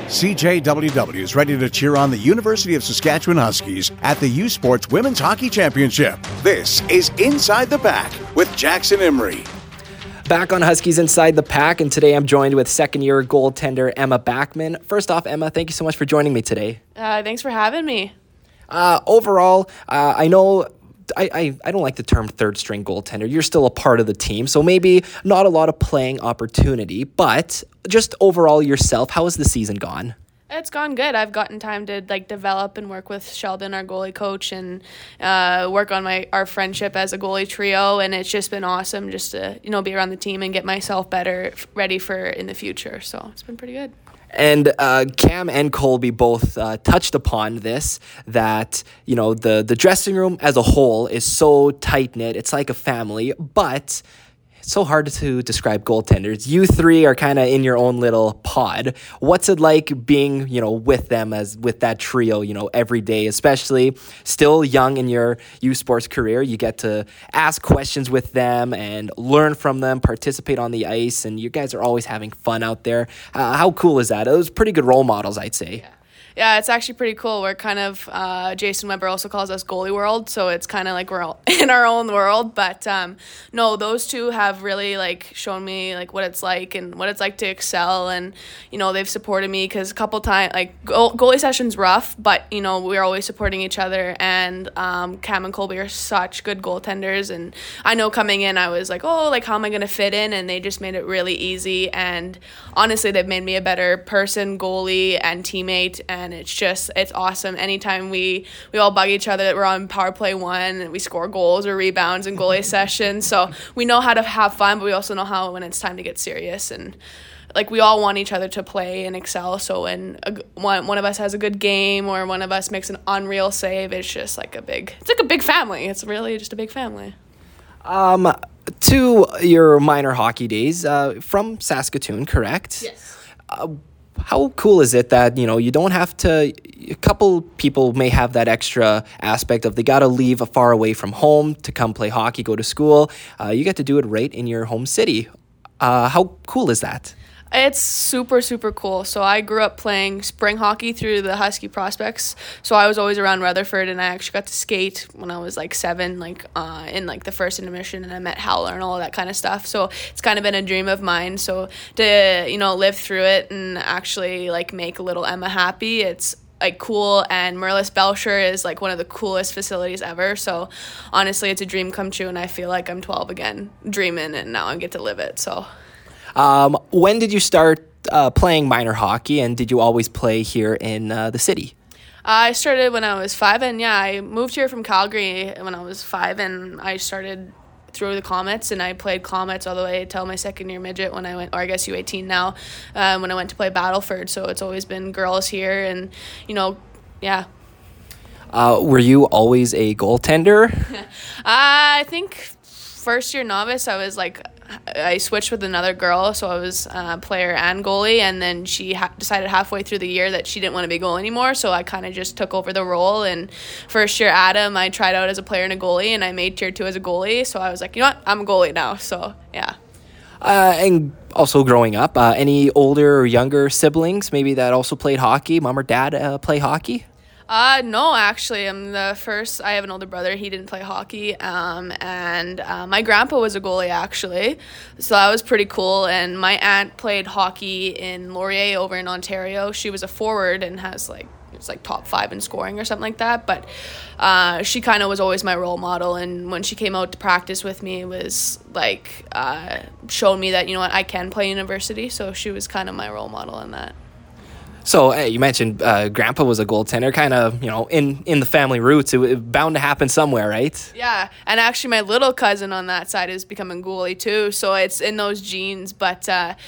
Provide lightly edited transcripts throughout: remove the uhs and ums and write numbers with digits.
CJWW is ready to cheer on the University of Saskatchewan Huskies at the U Sports Women's Hockey Championship. This is Inside the Pack with Jackson Emery. Back on Huskies Inside the Pack, and today I'm joined with second-year goaltender Emma Backman. First off, Emma, thank you so much for joining me today. Thanks for having me. Overall, I know I don't like the term third-string goaltender. You're still a part of the team, so maybe not a lot of playing opportunity, but just overall yourself, how has the season gone? It's gone good. I've gotten time to develop and work with Sheldon, our goalie coach, and work on our friendship as a goalie trio. And it's just been awesome just to be around the team and get myself better, ready for in the future. So it's been pretty good. And Cam and Colby both touched upon this, that, the dressing room as a whole is so tight-knit. It's like a family, but it's so hard to describe goaltenders. You three are kind of in your own little pod. What's it like being, with them with that trio, every day, especially still young in your U Sports career? You get to ask questions with them and learn from them, participate on the ice, and you guys are always having fun out there. How cool is that? Those pretty good role models, I'd say. Yeah, it's actually pretty cool. We're kind of, Jason Weber also calls us goalie world, so it's kind of like we're all in our own world. But no, those two have really shown me what it's like and what it's like to excel. And, they've supported me because a couple times, goalie session's rough, but, we're always supporting each other. And Cam and Colby are such good goaltenders. And I know coming in, I was like, how am I going to fit in? And they just made it really easy. And honestly, they've made me a better person, goalie, and teammate. And it's awesome. Anytime we all bug each other that we're on power play one and we score goals or rebounds in goalie sessions. So we know how to have fun, but we also know how when it's time to get serious. And we all want each other to play and excel. So when one of us has a good game or one of us makes an unreal save, it's just like a big family. It's really just a big family. To your minor hockey days, from Saskatoon, correct? Yes. How cool is it that, you don't have to, a couple people may have that extra aspect of they got to leave far away from home to come play hockey, go to school. You get to do it right in your home city. How cool is that? It's super, super cool. So I grew up playing spring hockey through the Husky Prospects. So I was always around Rutherford, and I actually got to skate when I was 7, in the first intermission, and I met Howler and all of that kind of stuff. So it's kind of been a dream of mine. So to, live through it and actually make little Emma happy, it's cool. And Merlis Belcher is one of the coolest facilities ever. So honestly, it's a dream come true, and I feel like I'm 12 again, dreaming, and now I get to live it. So. When did you start playing minor hockey, and did you always play here in the city? I started when I was 5, and I moved here from Calgary when I was 5, and I started through the Comets, and I played Comets all the way till my second year midget when I went, or I guess U18 now, when I went to play Battleford. So it's always been girls here, and, yeah. Were you always a goaltender? I think first year novice, I switched with another girl, so I was player and goalie, and then she decided halfway through the year that she didn't want to be goalie anymore, so I kind of just took over the role. And first year Adam, I tried out as a player and a goalie, and I made tier 2 as a goalie, so I was like, I'm a goalie now, so yeah. And also growing up, any older or younger siblings maybe that also played hockey? Mom or dad play hockey? No, actually, I'm the first. I have an older brother. He didn't play hockey. And my grandpa was a goalie, actually. So that was pretty cool. And my aunt played hockey in Laurier over in Ontario. She was a forward and has it's top 5 in scoring or something like that. But she kind of was always my role model. And when she came out to practice with me, it was showed me that, I can play university. So she was kind of my role model in that. So you mentioned Grandpa was a goaltender, kind of, in the family roots. It was bound to happen somewhere, right? Yeah, and actually my little cousin on that side is becoming goalie too, so it's in those genes. But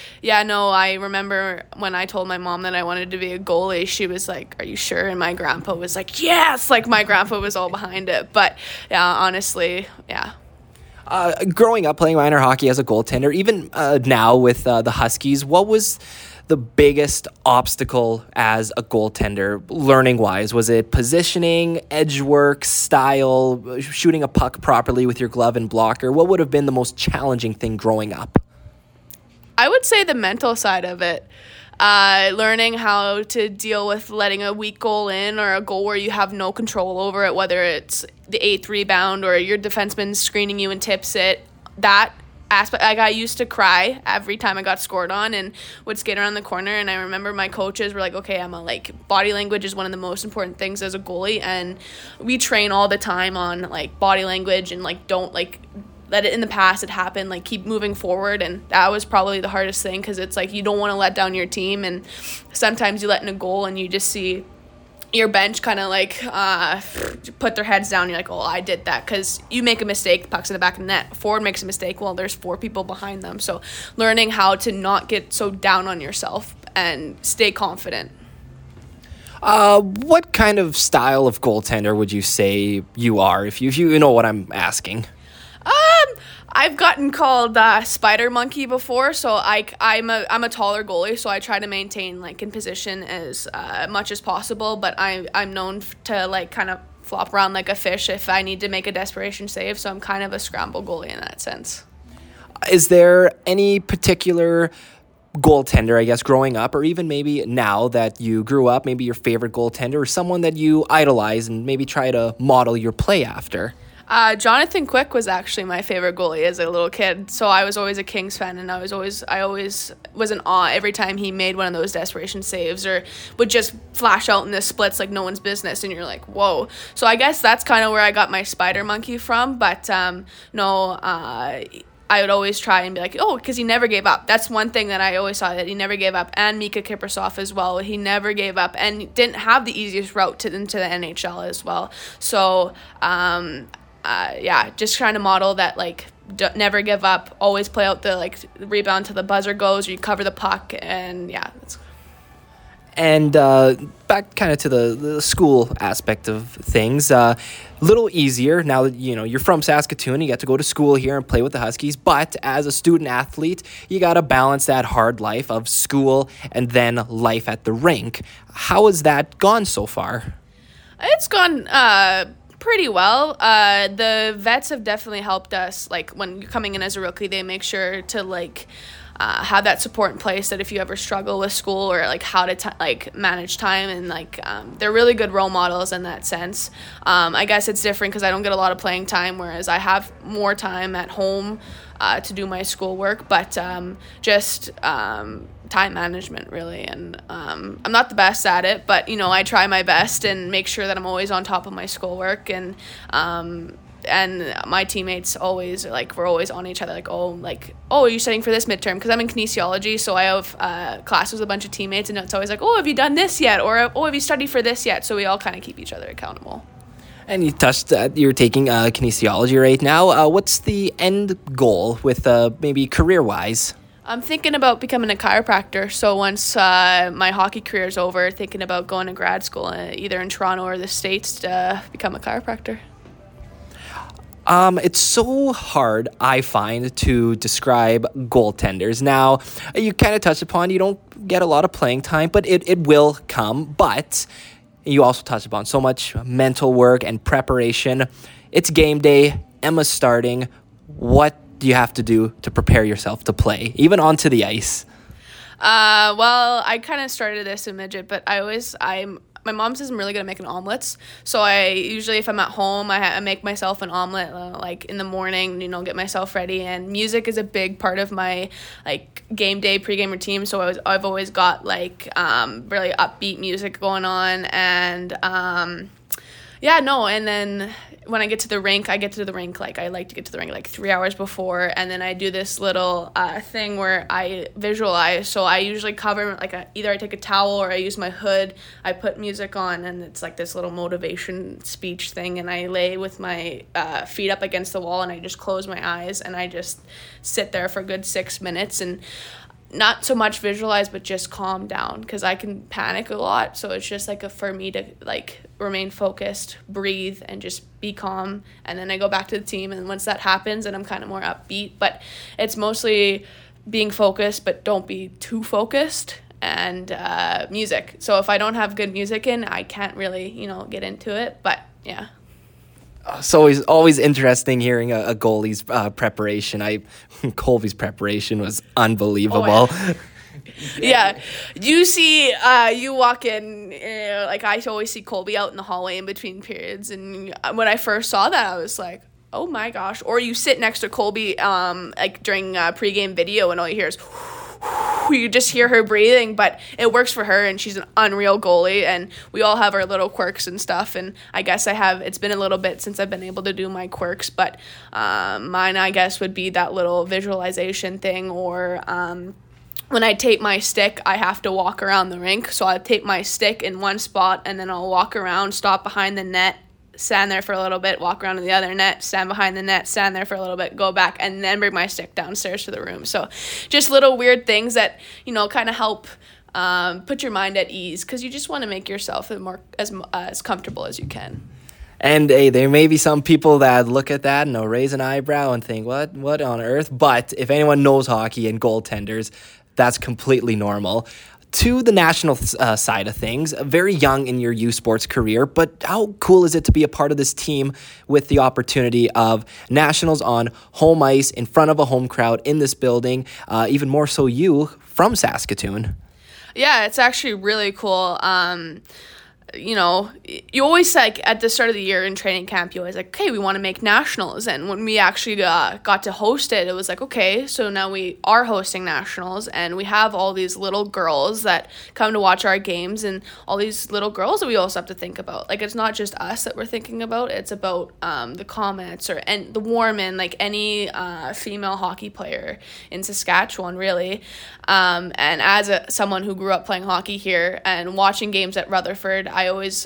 I remember when I told my mom that I wanted to be a goalie, she was like, "Are you sure?" And my grandpa was like, "Yes!" My grandpa was all behind it. But yeah, honestly, yeah. Growing up playing minor hockey as a goaltender, even now with the Huskies, what was the biggest obstacle as a goaltender, learning-wise? Was it positioning, edge work, style, shooting a puck properly with your glove and blocker? What would have been the most challenging thing growing up? I would say the mental side of it. learning how to deal with letting a weak goal in or a goal where you have no control over it, whether it's the 8th rebound or your defenseman screening you and tips it. That aspect, like, I used to cry every time I got scored on and would skate around the corner, and I remember my coaches were like, okay, Emma, like, body language is one of the most important things as a goalie, and we train all the time on, like, body language and, like, don't, like, let it in the past, it happened, like, keep moving forward. And that was probably the hardest thing, because it's like you don't want to let down your team, and sometimes you let in a goal and you just see your bench kind of like put their heads down. You're like, oh, I did that, because you make a mistake, the puck's in the back of the net. Forward makes a mistake, well, there's 4 people behind them. So learning how to not get so down on yourself and stay confident. What kind of style of goaltender would you say you are, if you know what I'm asking? I've gotten called spider monkey before, so I'm a taller goalie, so I try to maintain, like, in position as much as possible, but I'm known to, like, kind of flop around like a fish if I need to make a desperation save, so I'm kind of a scramble goalie in that sense. Is there any particular goaltender, I guess, growing up, or even maybe now that you grew up, maybe your favorite goaltender, or someone that you idolize and maybe try to model your play after? Jonathan Quick was actually my favorite goalie as a little kid. So I was always a Kings fan, and I always was in awe every time he made one of those desperation saves or would just flash out in the splits like no one's business, and you're like, whoa. So I guess that's kind of where I got my spider monkey from. But I would always try and be like, oh, because he never gave up. That's one thing that I always saw, that he never gave up. And Mika Kiprusoff as well. He never gave up and didn't have the easiest route into the NHL as well. So, just trying to model that, like, never give up, always play out the, like, rebound till the buzzer goes, or you cover the puck, and yeah. And back kind of to the school aspect of things, little easier now that, you know, you're from Saskatoon, you get to go to school here and play with the Huskies, but as a student athlete, you got to balance that hard life of school and then life at the rink. How has that gone so far? It's gone pretty well. The vets have definitely helped us. Like, when you're coming in as a rookie, they make sure to, like, have that support in place, that if you ever struggle with school or, like, how to manage time, and, like, they're really good role models in that sense. I guess it's different because I don't get a lot of playing time, whereas I have more time at home to do my schoolwork, but time management, really. And I'm not the best at it, but, you know, I try my best and make sure that I'm always on top of my schoolwork. And my teammates always, like, we're always on each other, like, oh, are you studying for this midterm? Because I'm in kinesiology, so I have classes with a bunch of teammates, and it's always like, oh, have you done this yet? Or, oh, have you studied for this yet? So we all kind of keep each other accountable. And you touched that you're taking kinesiology right now. What's the end goal with maybe career-wise? I'm thinking about becoming a chiropractor. So once my hockey career is over, thinking about going to grad school, either in Toronto or the States, to become a chiropractor. It's so hard, I find, to describe goaltenders. Now, you kind of touched upon you don't get a lot of playing time, but it will come. But you also touched upon so much mental work and preparation. It's game day. Emma's starting. What do you have to do to prepare yourself to play, even onto the ice? Well, I kind of started this in midget, but my mom says I'm really good at making omelets. So I usually, if I'm at home, I make myself an omelet, like, in the morning, you know, get myself ready. And music is a big part of my, like, game day pregame routine. So I've always got, like, really upbeat music going on. And and then when I get to the rink, like, I like to get to the rink like 3 hours before, and then I do this little thing where I visualize. So I usually cover, like, either I take a towel or I use my hood, I put music on, and it's like this little motivation speech thing, and I lay with my feet up against the wall, and I just close my eyes, and I just sit there for a good 6 minutes, and not so much visualize, but just calm down, because I can panic a lot. So it's just like for me to, like, remain focused, breathe, and just be calm. And then I go back to the team, and once that happens, and I'm kind of more upbeat. But it's mostly being focused, but don't be too focused, and music. So if I don't have good music in, I can't really, get into it. But yeah. It's always interesting hearing a goalie's preparation. Colby's preparation was unbelievable. Oh, yeah. Yeah. You see, you walk in, like I always see Colby out in the hallway in between periods. And when I first saw that, I was like, oh my gosh. Or you sit next to Colby like during pregame video and all you hear is, you just hear her breathing, but it works for her and she's an unreal goalie, and we all have our little quirks and stuff, and I guess it's been a little bit since I've been able to do my quirks, but mine I guess would be that little visualization thing, or when I tape my stick, I have to walk around the rink, so I tape my stick in one spot and then I'll walk around, stop behind the net, stand there for a little bit, walk around to the other net, stand behind the net, stand there for a little bit, go back, and then bring my stick downstairs to the room. So just little weird things that, kind of help put your mind at ease, because you just want to make yourself as comfortable as you can. And hey, there may be some people that look at that and raise an eyebrow and think, what on earth? But if anyone knows hockey and goaltenders, that's completely normal. To the national side of things, very young in your U Sports career, but how cool is it to be a part of this team with the opportunity of nationals on home ice in front of a home crowd in this building, even more so you from Saskatoon? Yeah, it's actually really cool. You always like at the start of the year in training camp, you always like, okay, we want to make nationals. And when we actually got to host it, it was like, okay, so now we are hosting nationals, and we have all these little girls that come to watch our games, and all these little girls that we also have to think about. Like, it's not just us that we're thinking about, it's about the Comets and the Warmen, like any female hockey player in Saskatchewan, really. And as someone who grew up playing hockey here and watching games at Rutherford, I always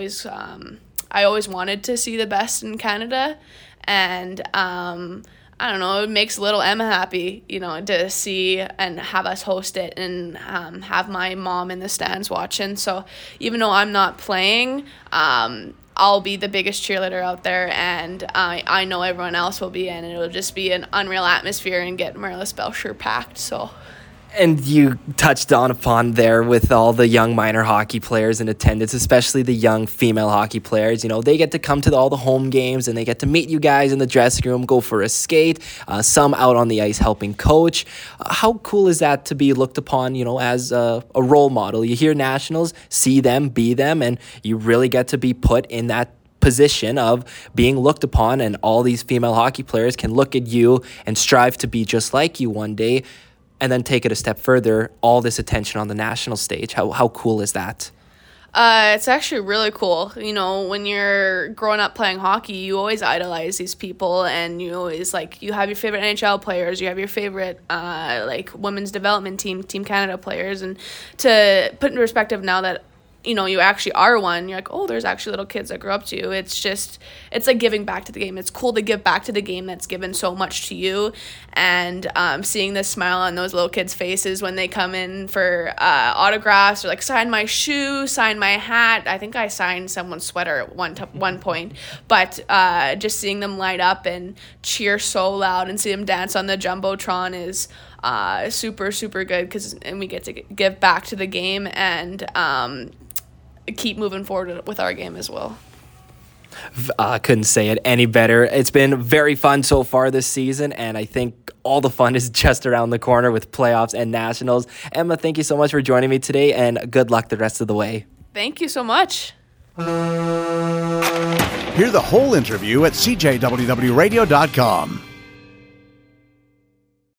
wanted to see the best in Canada, and I don't know, it makes little Emma happy, to see and have us host it and have my mom in the stands watching. So even though I'm not playing, I'll be the biggest cheerleader out there, and I know everyone else will be, and it'll just be an unreal atmosphere and get Marlis Belcher packed. So. And you touched upon there with all the young minor hockey players in attendance, especially the young female hockey players. They get to come to all the home games and they get to meet you guys in the dressing room, go for a skate, some out on the ice helping coach. How cool is that to be looked upon, as a role model? You hear nationals, see them, be them, and you really get to be put in that position of being looked upon, and all these female hockey players can look at you and strive to be just like you one day. And then take it a step further, all this attention on the national stage. How cool is that? It's actually really cool. When you're growing up playing hockey, you always idolize these people, and you always you have your favorite NHL players, you have your favorite women's development team Canada players, and to put in perspective now that you actually are one, you're like, oh, there's actually little kids that grow up to you. It's like giving back to the game. It's cool to give back to the game that's given so much to you, and seeing the smile on those little kids' faces when they come in for autographs, or sign my shoe, sign my hat. I think I signed someone's sweater at one point, but just seeing them light up and cheer so loud and see them dance on the Jumbotron is super, super good, and we get to give back to the game and keep moving forward with our game as well. I couldn't say it any better. It's been very fun so far this season, and I think all the fun is just around the corner with playoffs and nationals. Emma, thank you so much for joining me today, and good luck the rest of the way. Thank you so much. Hear the whole interview at cjwwradio.com.